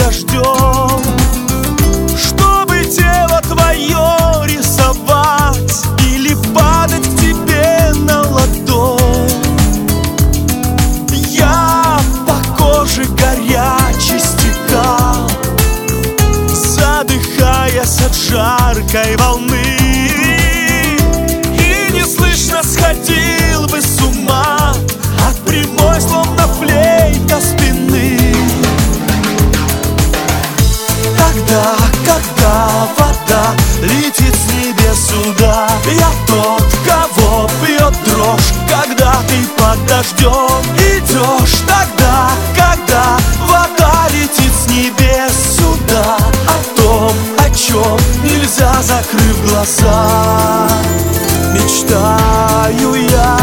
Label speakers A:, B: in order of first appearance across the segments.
A: дождем, чтобы тело твое рисовать или падать к тебе на ладонь. Я по коже горячей стекал, задыхаясь от жаркой волны, и неслышно сходил бы с ума от прямой, словно флейта, спины. Тогда, когда вода летит с небес сюда, я тот, кого бьет дрожь, когда ты под дождем идешь. Тогда, когда вода летит с небес сюда, о том, о чем нельзя, закрыв глаза, мечтаю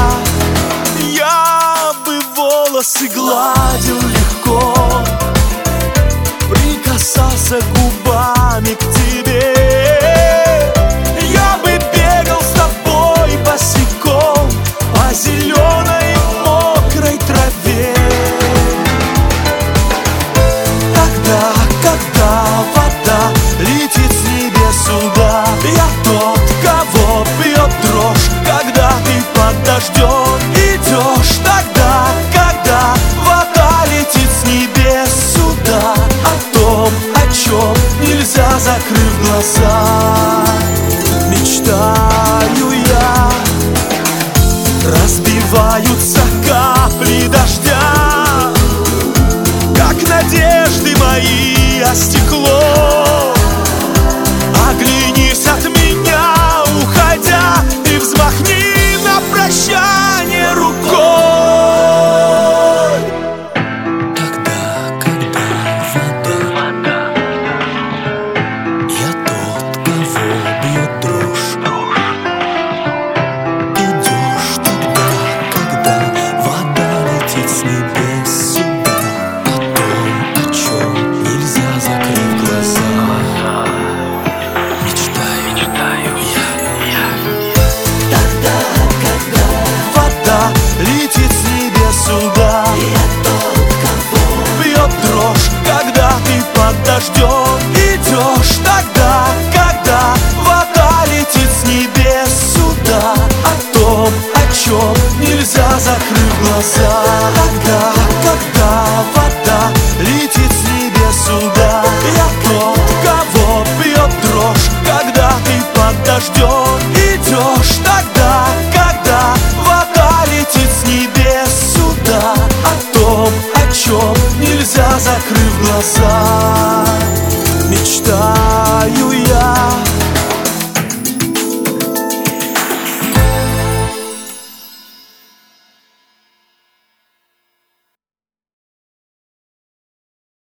A: я бы волосы гладил легко, прикасался губами к тебе. Я бы бегал с тобой босиком по зеленой мокрой траве. Тогда, когда вода летит с небес сюда, я тот, кого бьет дрожь, когда ты под дождем идешь. Тогда, когда вода летит с небес сюда, о том, о чем нельзя, закрыв глаза, мечтаю я. Разбиваются капли дождя, как надежды мои о стекло. Оглянись от меня, уходя, и взмахни на прощание рукой.
B: Тогда, когда вода, я тот, кого бьет дрожь. Идешь тогда, когда вода летит с небес сюда, о том, о чем нельзя, закрыть глаза, мечтаю я.
A: Тогда, когда вода летит с небес сюда, я тот, кого бьет дрожь, когда ты под дождем идешь. Тогда, когда вода летит с небес сюда, о том, о чем нельзя, закрыв глаза. Тогда,